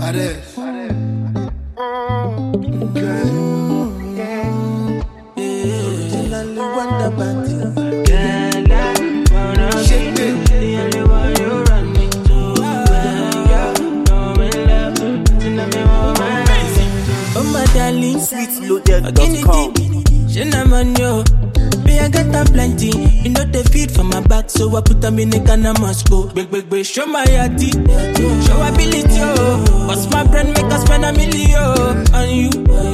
Sweetloaded.com. I got them plenty. You know they feed for my back, so I put them in a can of Moscow. Big, show my yati, show ability, oh. What's my brand make us spend $1 million on you?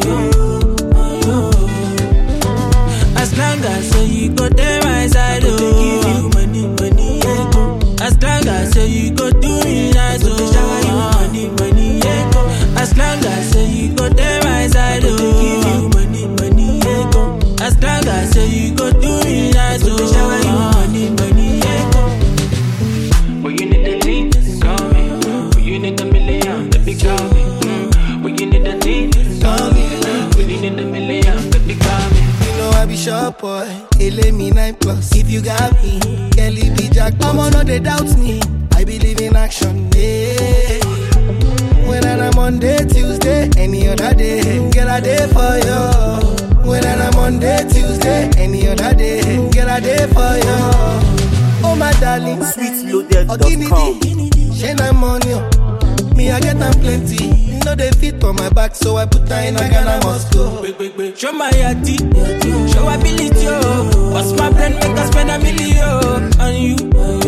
As long as say you go there my side, oh. Give you money, yeah, go. As long as say you go do me nice, oh. Shower you money, yeah, go. As long as say you go there my side, oh. Give you money, yeah, go. As long as say you go do me nice, oh. Shower you money, yeah, go. Well, you need the lean, call me. Well, you need $1 million, baby, call me. Well, you need the lean, call me. Well, you need $1 million, baby, call me. I be sharp boy, ele me 9+. If you got me, Kelly be Jack. Mama no they doubt me. I believe in action. Yeah. When I'm Monday, Tuesday, any other day, get a day for you. When I'm Monday, Tuesday, any other day, get a day for you. Oh my darling, Sweetloaded.com. Share my money. Me, I get them plenty. You know they fit on my back, so I put her in a Ghana Moscow. Big, show my yati, show ability, oh. What's my brand make us spend $1 million on you?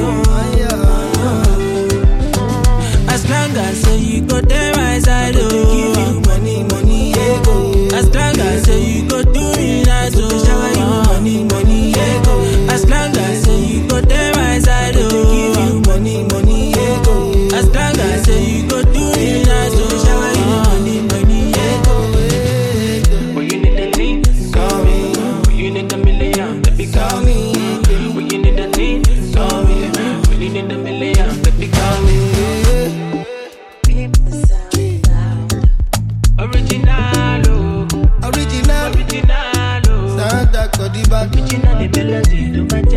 As long as say you go there my side, oh. Give you money, yeah, go. As long as say you go do me nice, oh. Shower you money, yeah, go. As long as say you go there my side, oh. Give you money, yeah, go. As long as say you go do me nice, oh. Shower you money, yeah, go. Well, you need the lean, call me. Well, you need $1 million, baby, call me. Well, you need the lean, call me. Well, you need $1 million, baby, call me. Original, Santa Codiba. original melody,